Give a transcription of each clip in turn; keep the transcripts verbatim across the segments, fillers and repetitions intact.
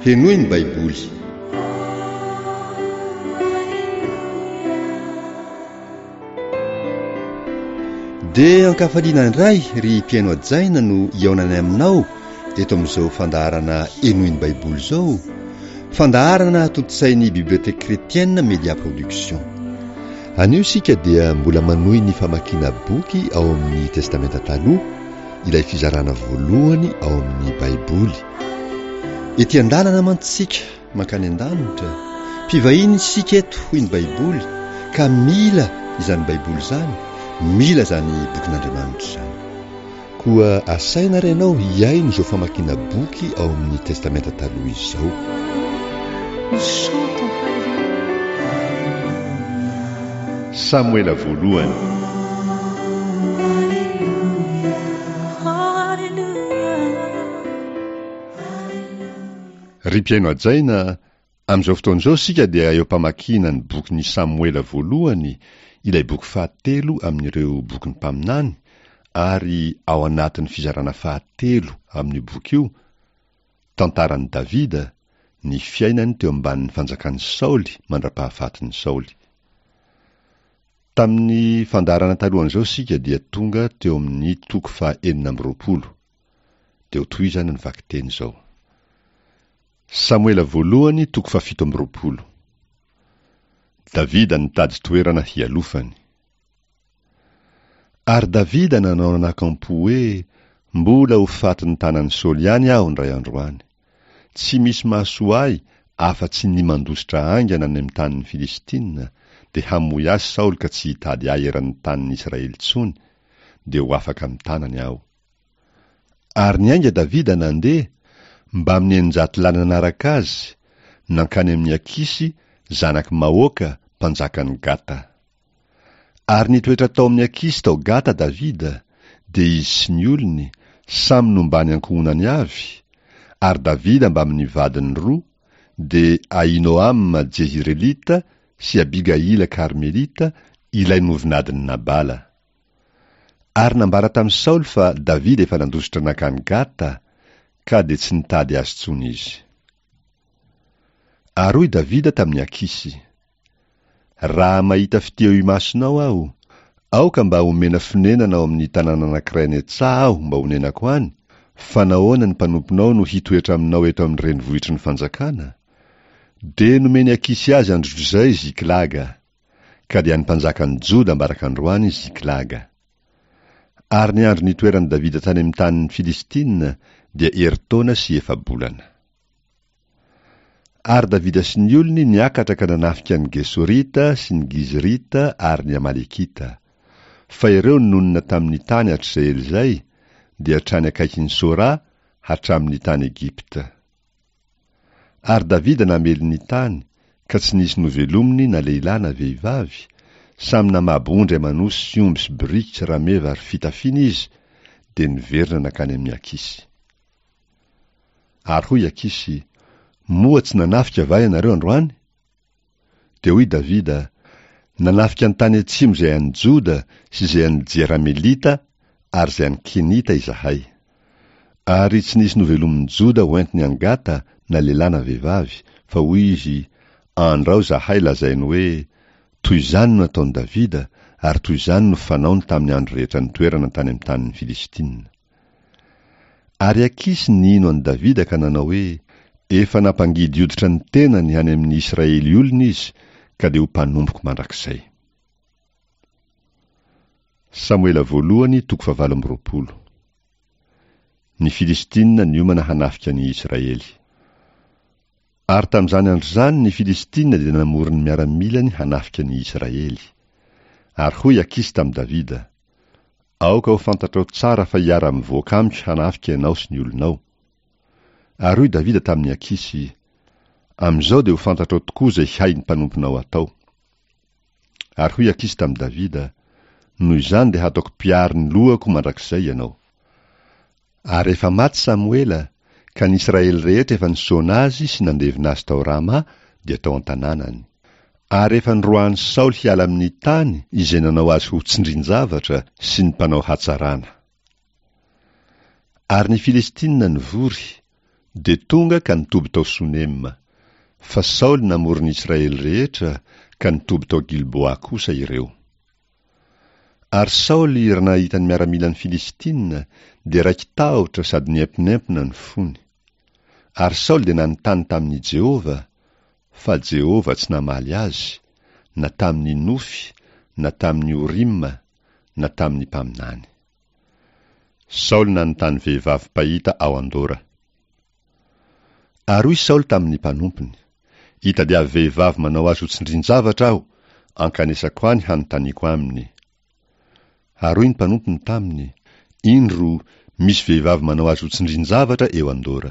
henoy ny baiboly. Dia ankafaliana indray ry mpiaino ajaina no iaonany aminao eto amin'izao fandaharana henoy ny baiboly izao, fandaharana totsain'ny biblioteka kretienne Media Production. Anio isika dia mbola manohy ny famakiana boky ao amin'ny testamenta taloha, ilay fizarana voalohany ao amin'ny baiboly. Ety an-dalana mantsika mankany an-danitra, mpivahiny isika eto hoy ny baiboly, ka mila izany baiboly izany, mila zany bokin'Andriamanitra izany. Koa asaina renao hiaino izao famakiana boky ao amin'ny testamenta taloha izao. Samuela voalohany. Ry mpiaino ajaina, amin'izao fotoan'izao sika dia eo mpamakiana ny bokin'ny Samuela voalohany, ilay boky fahatelo amin'ireo bokin'ny mpaminany, ary ao anatin'ny fizarana fahatelo amin'ny boky io, tantaran'i Davida, ny fiainany teo ambanin'ny fanjakan'i Saoly mandra-pahafatin'i Saoly. Tamin'ny fandaharana talohan'izao sika dia tonga teo amin'ny toko faha enina amby roapolo. Teo tohizany ny vakiteny izao. Samuela voalohany toko faha fito amby roapolo. Davida nitady toerana hialofany. Ary Davida nanao anakampo hoe, mbola ho fatin'ny tanan'ny Saoly ihany aho ndray androany. Tsy misy mahasoa ahy afa-tsy ny mandositra angana any amin'ny tanin'ny Filistina, dia hamoy azy Saoly ka tsy hitady ahy eran'ny tanin'ny Israely tsony, dia ho afaka amin'ny tanany aho. Ary niainga Davida nandeha mba amin'ny eninjato lana naraka azy, nankany amin'ny Akisy, zanaky Maoka, mpanjakan'ny Gata. Ary nitoetra tao amin'ny Akisy tao Gata Davida, dia izy sy ny olony samy nombany ankohonany avy, ary Davida mba amin'ny vadiny roa, dia Ahinoam Jezirelita sy Abigaila Karmelita, ilay novinadin'ny Nabala. Ary nambara tamin'i Saoly fa Davida efa nandositra nakany Gata, ka dia tsy nitady azy tsony izy. Ary hoy Davida tamin'ny Akisy, raha mahita fiteo imasonao aho, aoka mba homena fonenana ao amin'ny tanàna anankiray ny Etsaha aho mba honenako any, fa nahoana ny mpanomponao no hitoetra aminao eto amin'ny renivohitry ny fanjakana? De nomeny Akisy azy androzay Ziklaga, ka dia ny mpanjakan'ny Joda mbaraka androany Ziklaga. Ary ny andro nitoeran'i Davida tany amin'ny tanin'ny Filistina dia eritaona sy efa-bolana. Ary Davida sy ny olony niakatra ka nanafika ny Gesorita sy ny Gizrita ary ny Amalekita, fa ireo nonona tamin'ny tany hatr'izay elizay, dia hatrany akaikin'ny Sora hatramin'ny tany Egipta. Ary Davida namely ny tany, ka tsy nisy novelominy na lehilahy na vehivavy, samy namabondry amanosy sy omby sy biriky sy rameva ary fitafiana izy, dia niverina nakany amin'ny Akisy. Ary hoy Akisy, moa tsy nanafika va ianareo androany? Dia hoy Davida, nanafika ny tany atsimo izay an'ny Joda sy izay an'ny Jeramelita ary izay an'ny Kenita izahay. Ary tsy nisy novelomin'ny Joda hoentiny any Gata na lehilahy na vehivavy, fa hoy izy, andrao zahay lazainy hoe, toy izany no nataon'i Davida, ary toy izany no fanaony tamin'ny andro rehetra nitoerana tany amin'ny tanin'ny Filistina. Ary Akisy nino an'i Davida ka nanao hoe, efa nampangidy hoditra ny tenany any amin'ny Israely olona izy, ka dia ho mpanomboka mandrakizay. Samuela voalohany toko faha valo amby roapolo. Ny Filistina niomana hanafika ny Israely. Ary tamin'izany andro zany ny Filistina dia namory ny miaramilany hanafika ny Israely. Ary hoy Akisy tamin'i Davida, aoka ho fantatrao tsara fa hiara-mivoaka amiko hanafika ianao sy ny olonao. Ary hoy Davida tamin'ny Akisy, amin'izao dia ho fantatrao tokoa izay hay ny mpanomponao atao. Ary hoy Akisy tamin'i Davida, noho izany dia hataoko mpiary ny lohako mandrakizay ianao. Ary efa maty Samuela, ka ny Israely rehetra efa nisaona azy sy nandevina azy tao Rama dia tao an-tanànany. Ary efa niroahan'i Saoly hiala amin'ny tany izay nanao azy ho tsindrin-javatra sy ny mpanao hatsarana. Ary ny Filistina nivory, De tonga ka nitoby tao Sonema, fa Saoly namorony Israely rehetra ka nitoby tao Gilboa kosa ireo. Ary Saoly raha nahitany miaramila ny Filistina dia raiky tahotra sady niempinempina ny fony. Ary Saoly dia nanontany tamin'i Jehova, fa Jehova tsy namaly azy, na tamin'ny Nofy, na tamin'ny Orima, na tamin'ny mpaminany. Saoly nanontany vehivavy pahita ao Andora. Ary hoy Saoly tamin'ny mpanompony, hita dia vehivavy manao azy ho tsindrin-javatra aho, ankanesako any hanontaniako aminy. Ary hoy ny mpanompony taminy, indro misy vehivavy manao azy ho tsindrin-javatra eo Andora.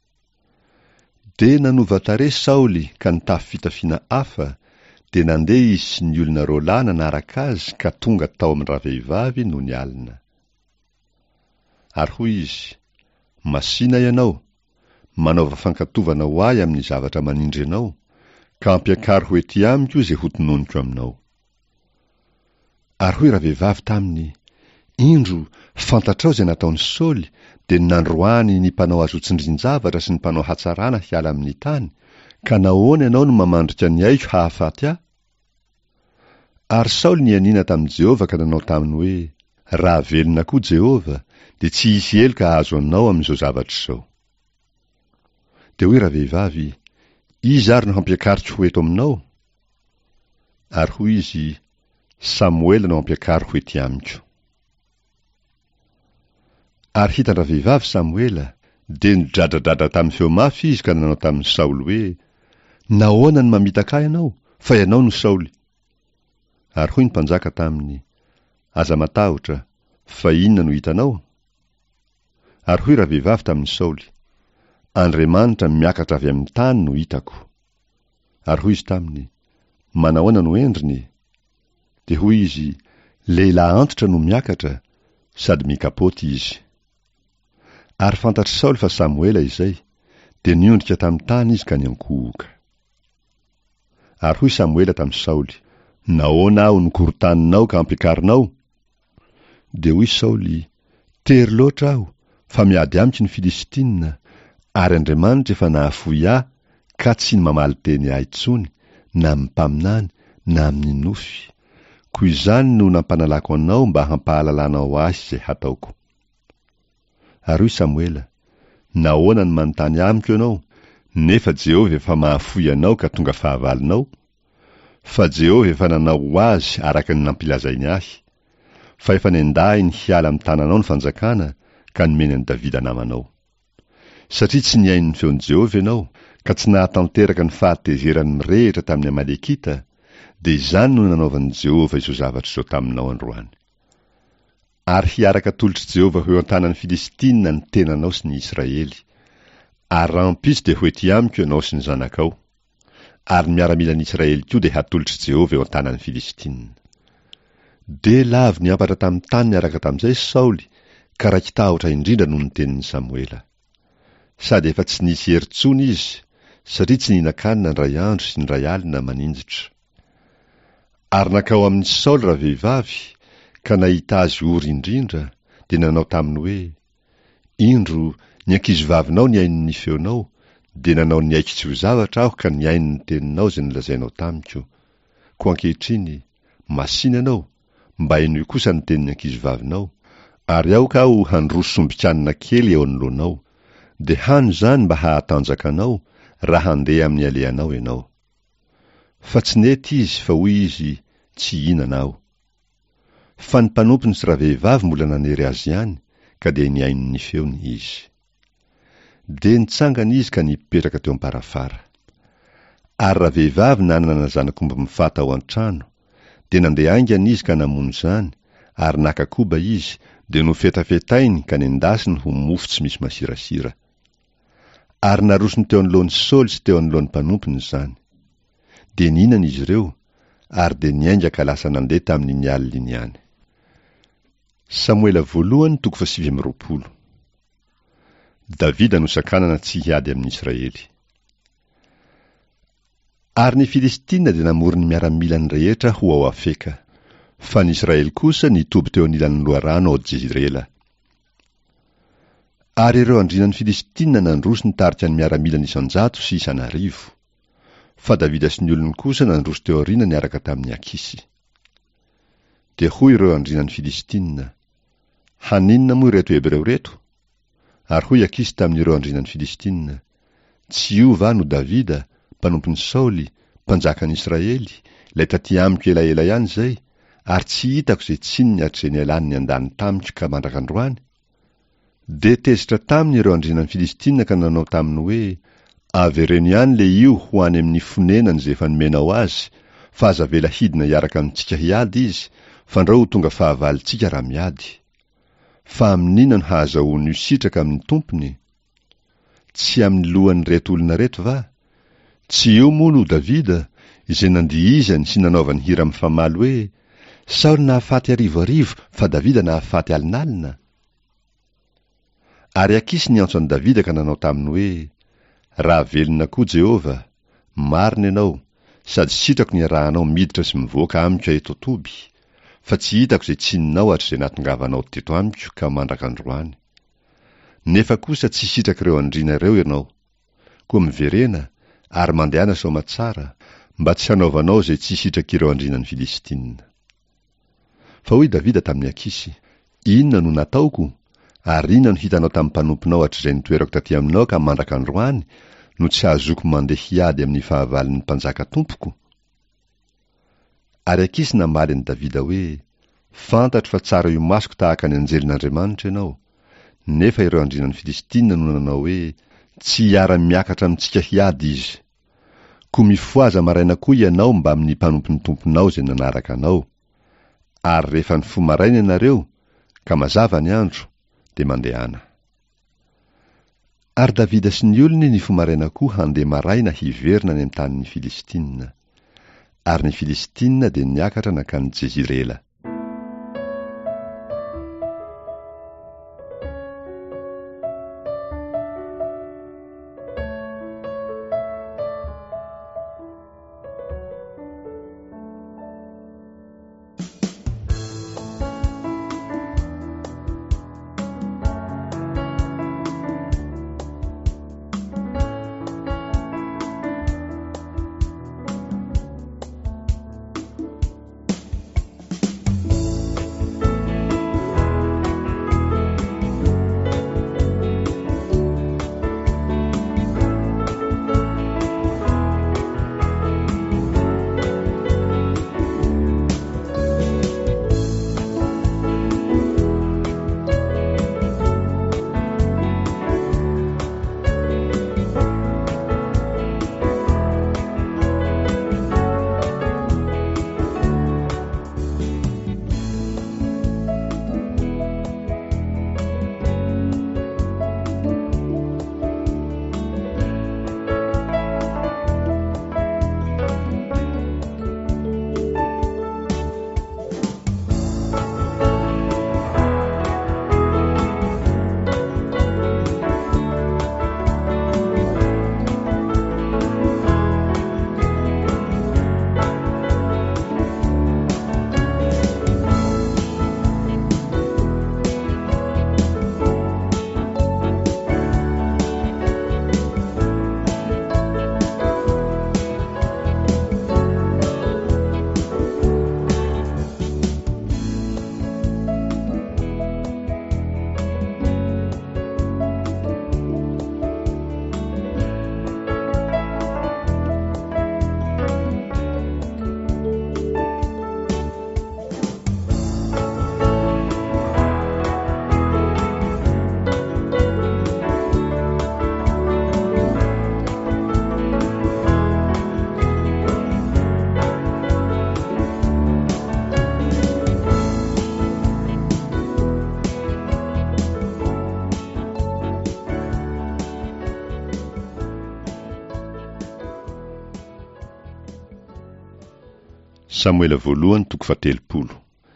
De nanovatarehy Saoly ka nitafy fitafiana hafa, de nandeha izy sy ny olona roa lahy nanaraka azy ka tonga tao amin'ny ravehivavy no nialina. Ary hoy izy, masina ianao, manaova fankatovana ho ahy amin'ny zavatra manindry anao, ka ampiakary ho ety amiko izay hotononiko aminao. Ary hoy ravehivavy taminy, indro fantatrao izay nataony Saoly, de nandroany ny mpanao azy ho tsindrin-javatra sy ny mpanao hatsarana hiala amin'ny tany, ka nahoana ianao no mamandrika ny aiko hahafaty ahy? Ary Saoly nianina tamin'i Jehova ka nanao taminy hoe, raha velona koa Jehova, de tsy hisy elo ka azo anao amin'izao zavatra izao. De hoy ravehivavy, iza ary no hampiakariko ho eto aminao? Ary hoy izy, Samuela no hampiakariko ety amiko. Ary hitan'ny ravehivavy Samuela, de nidradradratra tamin'ny feo mafy izy ka nanao tamin'ny Saoly hoe, nahoana ny mamitaka ahy ianao, fa ianao no Saoly. Ary hoy ny mpanjaka taminy, aza matahotra, fa inona no hitanao? Ary hoy ravehivavy tamin'ny Saoly, Andriamanitra miakatra avy amin'ny tany no hitako. Ary hoy izy taminy, manahoana no endriny? De hoy izy, lehilahy antitra no miakatra, sady mikapoty izy. Ary fantatry Saoly fa Samuela izay, de niondrika tamin'ny tany izy ka niankohoka. Ary hoy Samuela tamin'ny Saoly, nahoana aho nikorotaninao ka ampiakarinao? De hoy Saoly, tery loatra aho, fa miady amiko ny Filistina, ary Andriamanitra efa nahafoy ahy, ka tsy ny mamaly teny ahy intsony, na amin'ny mpaminany, na amin'ny Nofy. Koa izany no nampanalako anao mba hampahalalanao azy izay hataoko. Ary hoy Samuela, nahoana ny manontany amiko ianao, nefa Jehova efa mahafoy anao ka tonga fahavalinao? Fa Jehova efa nanao azy araka ny nampilazainy ahy, fa efa nendahiny hiala amin'ny tananao ny fanjakana, ka nomeny an'i Davida namanao. Satria tsy niain'ny feon'i Jehova ianao, ka tsy nahatanteraka ny fahatezerany mirehitra tamin'ny Amalekita, de izany no nanaovan'i Jehova izao zavatra izao taminao androany. Ary hiaraka tolotra Jehova ho eo an-tanan'ny Filistina ny tenanao sy ny Israely. Ary rampitsy de ho ety amiko ianao sy ny zanakao. Ary miaramila ny Israely koa de hatolotra Jehova eo an-tanan'ny Filistina. De lavy niampatra tamin'ny tany niaraka tamin'izay Saoly, ka raiky tahotra indrindra noho ny tenin'ny Samuela. Sady efa tsy nisy herintsony izy, satria tsy nihinan-kanina ny ray andro sy ny ray alina maninjitra. Ary nakao amin'ny Saoly ravehivavy, ka nahita azy ory indrindra, de nanao taminy hoe, indro ny ankizivavinao niaino ny feonao, de nanao ny aiko tsy ho zavatra aho ka niaino ny teninao izay nolazainao tamiko. Ko ankehitriny, masina anao, mba inoy kosa ny tenin'ny ankizivavinao, ary aho ka ho handroso sombikanina kely eo anoloanao, de hano zany mba hahatanjaka anao raha handeha amin'ny aleanao ianao. Fa tsy nety izy fa hoy izy, tsy inana aho. Fa ny mpanompony sy ravehivavy mbola nanery azy ihany, ka de niaino ny feony izy. De nitsangana izy ka nipetraka teo am-parafara. Ary ravehivavy nanana zanak'omby mifata ao an-trano, de nandeha aingana izy ka namono zany, ary naka koba izy, de nofetafetainy ka nendasiny ho mofo tsy misy masirasira. Ary narosony teo anoloan'ny Saoly sy teo anoloan'ny mpanompony zany. De ninana izy ireo, ary de niainga ka lasa nandeha tamin'ny alina iny ihany. Samuela voalohany toko faha sivy amby roapolo. Davida no sakanana tsy hiady amin'ny Israely. Ary ny Filistina de namory ny miaramilany rehetra ho ao Afeka, fa ny Israely kosa nitoby teo anilan'ny loharano ao Jezreela. Ary ireo andrinan'ny Filistina nandroso nitarika ny miaramila ny isanjato sy isanarivo. Fa Davida sy ny olony kosa nandroso teo aoriana niaraka tamin'ny Akisy. Dia hoy ireo andrinan'ny Filistina, haninona moa ireto Hebreo reto? Ary hoy Akisy tamin'ireo andrinan'ny Filistina, tsy io va no Davida, mpanompon'ny Saoly, mpanjakan'ny Israely, ilay taty amiko elaela ihany zay, ary tsy hitako izay tsinony hatrizay nialany ny andany tamiko ka mandrakandroany? De tezitra taminy ireo andrinan'ny Filistina ka nanao taminy hoe, avereno ihany le io ho any amin'ny fonenany izay efa nomenao azy, fa aza vela hidina hiaraka amintsika hiady izy, fa ndrao tonga fahavalitsika raha miady. Fa amin'inona no hahazahoany io sitraka amin'ny tompony? Tsy amin'ny lohan'ny reto olona reto va? Tsy io moa no Davida, izay nandihizany sy nanaovany hira mifamaly hoe, Saoly nahafaty arivo-arivo, fa Davida nahafaty alinalina. Ary Akisy niantso an'i Davida ka nanao taminy hoe, raha velona koa Jehova, marina ianao, sady sitrako ny arahanao miditra sy mivoaka amiko eto Toby, fa tsy hitako izay tsininao hatrizay nahatongavanao teto amiko ka mandrakandroany. Nefa kosa tsy sitraka ireo andrina ireo ianao, koa miverena ary mandehana soamatsara, mba tsy hanaovanao izay tsy sitraka ireo andrinan'ny Filistina. Fa hoy Davida tamin'ny Akisy, inona no nataoko? Ary inona no hitanao tamin'ny mpanomponao hatrizay nitoerako taty aminao ka mandrakandroany, no tsy ahazoko mandeha hiady amin'ny fahavaliny mpanjaka tompoko? Ary Akisy namaly an'i Davida hoe, fantatro fa tsara io masoko tahaka ny anjelin'Andriamanitra ianao, nefa ireo andrinan'ny Filistina no nanao hoe, tsy hiara-miakatra amintsika hiady izy. Ko mifoaza maraina koa ianao mba amin'ny mpanompon'ny tomponao izay nanaraka anao. Ary rehefa ny fo maraina ianareo, ka mazava ny andro, de mandehana. Ary Davida sy ny olony ny fo maraina koa handeha maraina hiverina any amin'ny tanin'ny Filistina. Ary ny Filistina de niakatra nakany Jezirela. Samuela voalohany toko fatelopolo.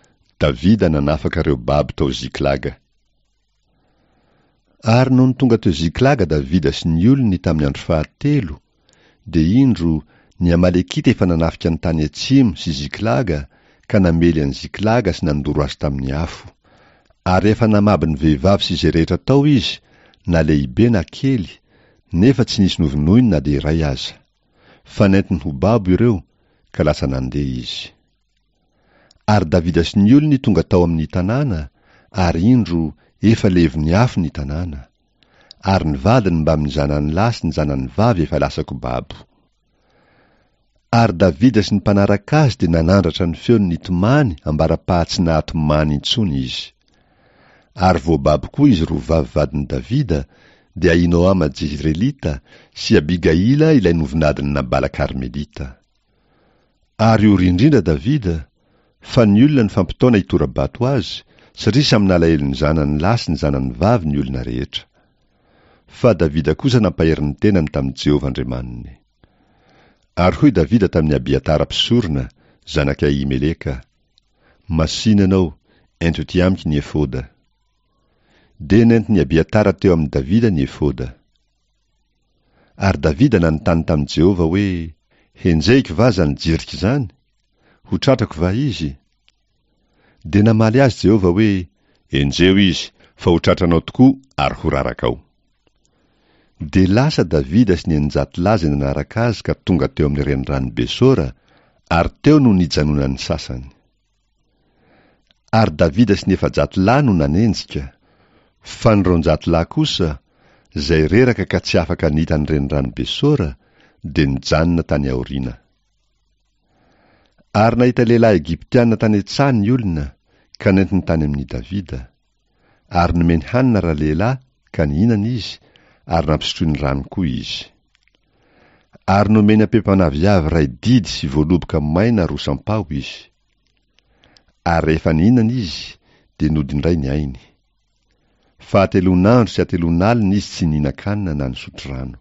Davida nanafaka Rehobaby tao Ziklaga. Ary noho ny tonga teo Ziklaga Davida sy ny olony tamin'ny andro fahatelo, de indro ny Amalekita efa nanafika ny tany atsimo sy Ziklaga, ka namely an'i Ziklaga sy nandoro azy tamin'ny afo. Ary efa namaby ny vehivavy sy izay rehetra tao izy, na lehibe na kely, nefa tsy nisy novonoiny na dia iray aza. Fa nentiny ho babo ireo, ka lasa nandeha izy. Ary Davida sy ny olony tonga tao amin'ny tanàna, ary indro efa levy ny afo ny tanàna. Ary ny vadiny mba amin'ny zanany lahy sy ny zanany vavy efa lasako babo. Ary Davida sy ny mpanaraka azy dia nanandratra ny feony nitomany ambara-pahatsy nahatomany intsony izy. Ary voababo koa izy roa vavy vadiny Davida, dia Ahinoama Jezreelita sy Abigaila ilay novinadiny Nabala Karmelita. Ary io rindrindra Davida, fa ny olona ny fampitaona hitora-bato azy, satria samy nalahelo ny zanany lahy sy ny zanany vavy ny olona rehetra. Fa Davida kosa nampahery ny tenany tamin'i Jehovah Andriamaniny. Ary hoy Davida tamin'ny Abiatara mpisorona, zanaka Ahimeleka, masina anao, ento ty amiko ny efoda. Dia nentiny Abiatara teo amin'ny Davida ny efoda. Ary Davida nanontany tamin'i Jehovah hoe, henjaiko va zany jirika zany? Ho tratrako va izy? Dia namaly azy Jehovah hoe, enjeo izy, fa ho tratranao tokoa ary ho rarakao. Dia lasa Davida sy ny eninjato lahy izay nanaraka azy ka tonga teo amin'ny renirano Besora, ary teo no nijanonany sasany. Ary Davida sy ny efajato lahy no nanenjika, fa ny roanjato lahy kosa, izay reraka ka tsy afaka nita ny renirano Besora, dia nijanona tany aoriana. Ary nahita lehilahy Egiptiana tany an-tsaha ny olona, ka nentiny tany amin'ny Davida. Ary nomeny hanina raha lehilahy, ka nihinana izy, ary nampisotro ny rano koa izy. Ary nomeny ampepanaviavy ray didy sy voaloboka maina rosampao izy. Ary rehefa nihinana izy, dia nodindray ny ainy. Fa atelon'andro sy atelon'alina izy tsy nihinan-kanina na nisotro rano.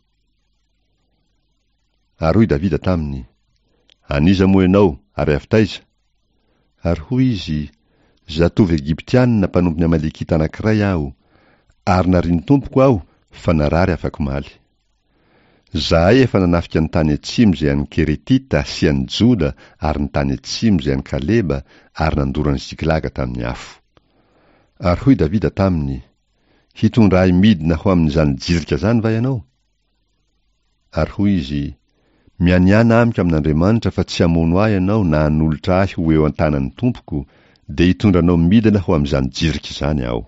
Ary hoy Davida taminy, aniza moa ianao ary avy taiza? Ary hoy izy, zatovy Egiptianina mpanompony Amalekita anankiray aho, ary nariany tompoko aho, fa narary afako maly. Zahay efa nanafika ny tany atsimo izay an'ny Keretita sy an'ny Joda, ary ny tany atsimo izay an'ny Kaleba, ary nandorany Siklaga tamin'ny afo. Ary hoy Davida taminy, hitondrahay midina ho amin'izany jirika zany va ianao? Ary hoy izy, mianiana amiko amin'Andriamanitra fa tsy hamono ahy ianao na hanolotra ahy ho eo an-tanan'ny tompoko, dia hitondranao midina ho amin'izany jirika izany aho.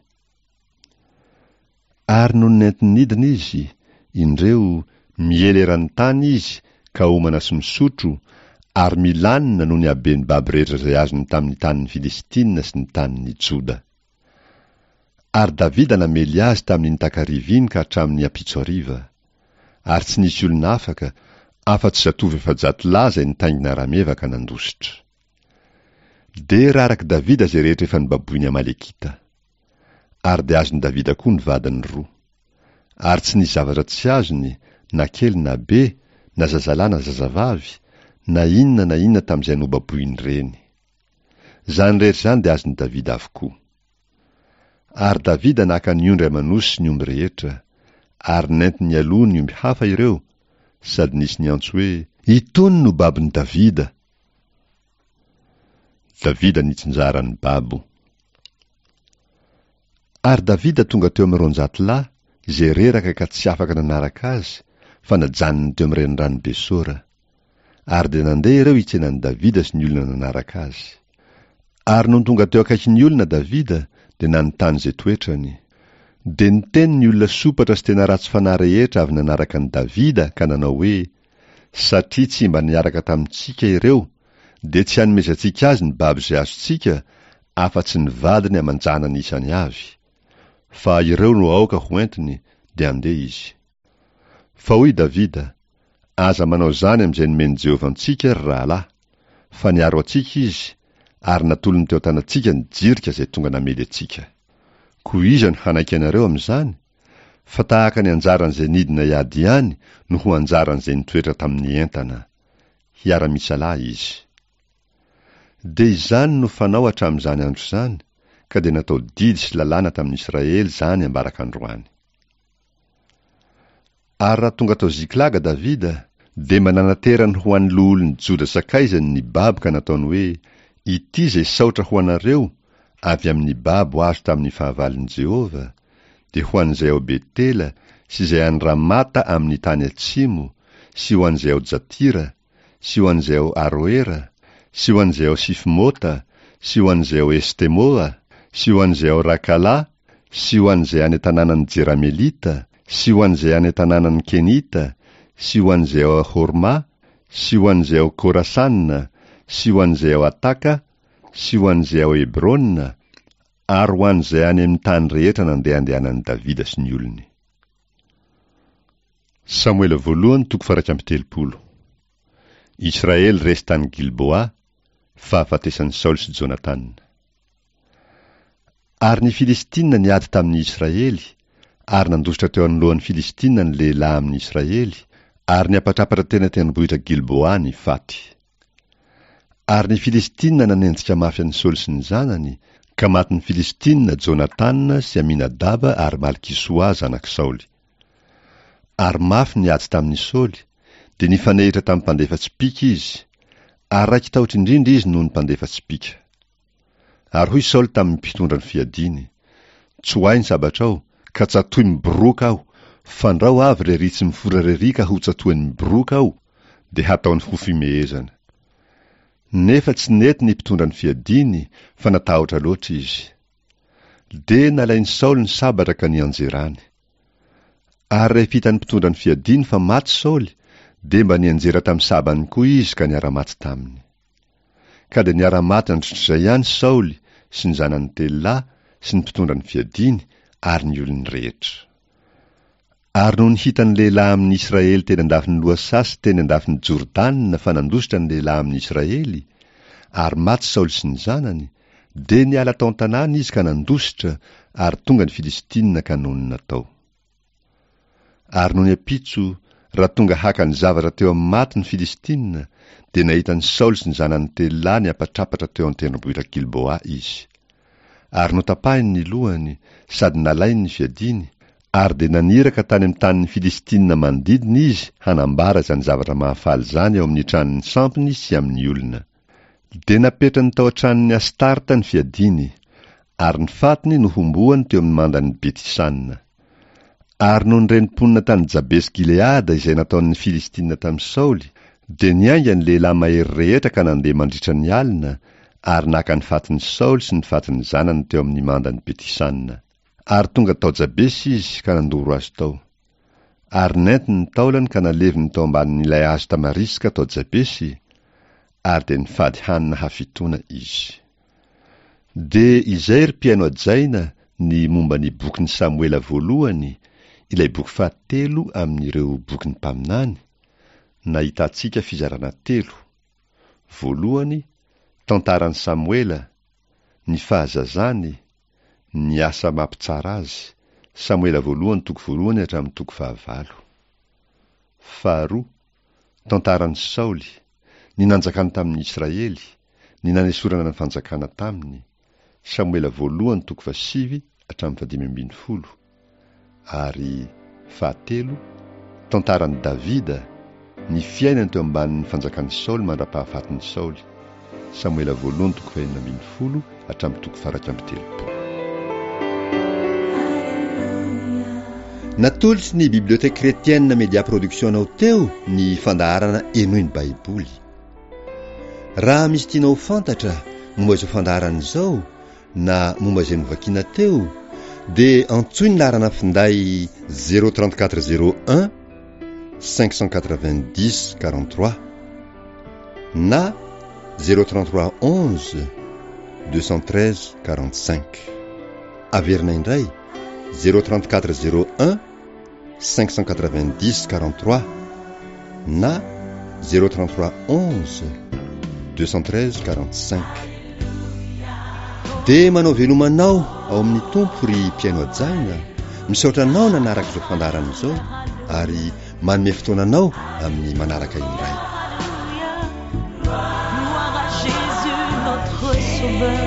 Ary no nentiny nidina izy, indreo mieleran'ny tany izy, ka homana sy misotro, ary milanina no ny habeny baby rehetra izay azony tamin'ny tanin'ny Filistina sy ny tanin'ny Joda. Ary Davida namely azy tamin'ny takariva ka hatramin'ny ampitsoariva, ary tsy nisy olona afaka, afa-tsy zatovy efajato lahy izay nitaingina ramevaka nandositra. Dia raraky Davida izay rehetra efa nibaboiny Amalekita. Ary dia azony Davida koa ny vadiny roa. Ary tsy nisy zavatra tsy azony, na kely na be, na zazalahy na zazavavy, na inona na inona tamin'izay nobaboiny reny. Zany rehetra zany dia azony Davida avokoa. Ary Davida naka ny ondry amanosy sy ny omby rehetra, ary nentiny aloha ny omby hafa ireo, sady nisy ny antso hoe, itony no babony Davida. Davida nitsinjara ny babo. Ary Davida tonga teo amin'ny roanjato lahy, izay reraka ka tsy afaka nanaraka azy, fa najanony teo amin'ny renirano Besora. Ary dia nandeha ireo hitsenan'i Davida sy ny olona nanaraka azy. Ary no tonga teo akaiky ny olona Davida, dia nanontany izay toetrany. Dia niteny ny olona sopatra sy tena ratsy fanahy rehetra avy nanaraka an'i Davida, ka nanao hoe, satria tsy mba niaraka tamintsika ireo, dia tsy hanomezantsika azy ny baby izay azontsika, afa-tsy ny vadiny amanjanany isany avy. Fa ireo no aoka ho entiny, dia andeha izy. Fa hoy Davida, aza manao zany amin'izay nomeny Jehovah antsika ry rahalahy, fa niaro antsika izy, ary natolony teo tanantsika ny jirika izay tonga namely antsika. Ko iza no hanaiky anareo amin'izany? Fa tahaka ny anjaran'izay nidina iady ihany no ho anjaran'izay nitoetra tamin'ny entana. Hiara-misalahy izy. Dia izany no fanao hatramin'izany andro izany, ka dia natao didy sy lalàna tamin'ny Israely zany ambaraka androany. Ary raha tonga tao Ziklaga Davida, dia mananaterany ho an'ny loholon'ny Joda sakaizany ny babo ka nataony hoe, ity izay saotra ho anareo, avy amin'ny babo azo tamin'ny fahavalin' Jehovah, dia ho an'izay ao Betela sy izay any Ramata amin'ny tany atsimo, sy ho an'izay ao Jatira, sy ho an'izay ao Aroera, sy ho an'izay ao Sifmota, sy ho an'izay ao Estemoa, sy ho an'izay ao Rakala, sy ho an'izay any tanànan'ny Jeramelita, sy ho an'izay any tanànan'ny Kenita, sy ho an'izay ao Horma, sy ho an'izay ao Korasanna, sy ho an'izay ao Ataka, sy ho an'izay ao Hebrona, ary ho an'izay any amin'ny tany rehetra nandeha andehanan'i Davida sy ny olony. Samuela voalohany toko faha iraika amby telopolo. Israely resy tany Gilboa, fahafatesan'ny Saoly sy Jonatana. Ary ny Filistina niady tamin'ny Israely, ary nandositra teo anoloan'ny Filistina ny lehilahy amin'ny Israely, ary niapatrapatra tena tendrombohitra Gilboa ny faty. Ary ny Filistina nanenjika mafy an'i Saoly sy ny zanany, ka maty ny Filistina Jonatana sy Aminadaba ary Malkisoa zanak Saoly. Ary mafy niady tamin'ny Saoly, dia nifanehitra tamin'ny mpandefa-tsipika izy, ary raiky tahotra indrindra izy noho ny mpandefa-tsipika. Ary hoy Saoly tamin'ny mpitondra ny fiadiny, tsy ho ainy sabatra aho, ka tsatoy miboroka aho, fandrao avy rery tsy mifora rery ka ho tsatoy miboroka aho, dia hataony ho fimehezana. Nefa tsy nety ny mpitondra ny fiadiny, fa natahotra loatra izy. Dia nalainy Saoly ny sabatra ka nianjerany. Ary rehefa ny mpitondra ny fiadiny fa maty Saoly, dia mba nianjera tamin'ny sabany koa izy ka niara-maty taminy. Ka dia niara-maty androtr'izay ihany Saoly sy ny zanany telo-lahy sy ny mpitondra ny fiadiny ary ny olony rehetra. Ary noho ny hitan'ny lehilahy amin'ny Israely teny andafin'ny loasasy teny andafin'ny Jordana fa nandositra ny lehilahy amin'ny Israely, ary maty Saoly sy ny zanany, dia niala tao an-tanàna izy ka nandositra, ary tonga ny Filistina ka noho ny natao. Ary noho ny apitso, raha tonga haka ny zavatra teo amin'ny maty ny Filistina, dia nahita ny Saoly sy ny zanany telo-lahy niapatrapatra teo amin'ny tendrombohitra Gilboa izy. Ary notapahiny ny lohany, sady nalainy ny fiadiny, ary dia naniraka tany amin'ny tanin'ny Filistina manodidina izy hanambara izany zavatra mahafaly zany ao amin'ny tranony sampiny sy amin'ny olona. Dia napetrany tao an-tranony Astarta ny fiadiny, ary ny fatiny nohomboany teo amin'ny mandan'ny Betisanna. Ary noho ny renim-ponina tany Jabes Gileada izay nataon'ny Filistina tamin'ny Saoly, dia niainga ny lehilahy mahery rehetra ka nandeha mandritra ny alina, ary naka ny fatiny Saoly sy ny fatiny zanany teo amin'ny mandan'ny Betisanna. Ary tonga tao Jabes izy ka nandoro azy tao. Ary nenti ny taolany ka naleviny tao ambanin'ilay hazo tamarisika tao Jabesy, ary dia nifady hanina hafitona izy. Dia izay ry mpiaino ajaina ny momba ny bokin'ny Samuela voalohany, ilay boky fahatelo amin'ireo bokin'ny mpaminany, nahitantsika fizarana telo. Voalohany, tantaran'ny Samuela, ny fahazazany, ny asa mampitsara azy. Samuela voalohany toko voalohany hatramin'ny toko fahavalo. Faharoa, tantaran'ny Saoly, ny nanjakany tamin'ny Israely, ny nanesorana ny fanjakana taminy. Samuela voalohany toko fasivy hatramin'ny fadimy ambin'ny folo. Ary fahatelo, tantaran'ny Davida, ny fiainany teo ambanin'ny fanjakan'ny Saoly mandra-pahafatin'ny Saoly. Samuela voalohany toko fahenina ambin'ny folo hatramin'ny toko faha iraika amby telopolo. Natolotsy ny biblioteka kretienne Media Production ao teo ny fandaharana eno ny Baiboly. Raha misy tianao fantatra momba izao fandaharana izao na momba izay novakiana teo, dia antsoy ny laharana finday zéro trente-quatre zéro un cinq cent quatre-vingt-dix quarante-trois na zéro trente-trois onze deux cent treize quarante-cinq. Averina indray zéro trente-quatre zéro un cinq cent quatre-vingt-dix quarante-trois na zéro trente-trois onze deux cent treize quarante-cinq. Dia manao velomanao ao amin'ny tompo ry mpiaino ajaina, misaotra anao nanaraka izao fandaharana izao ary manome fotoananao amin'ny manaraka indray. Gloire à Jésus notre Sauveur.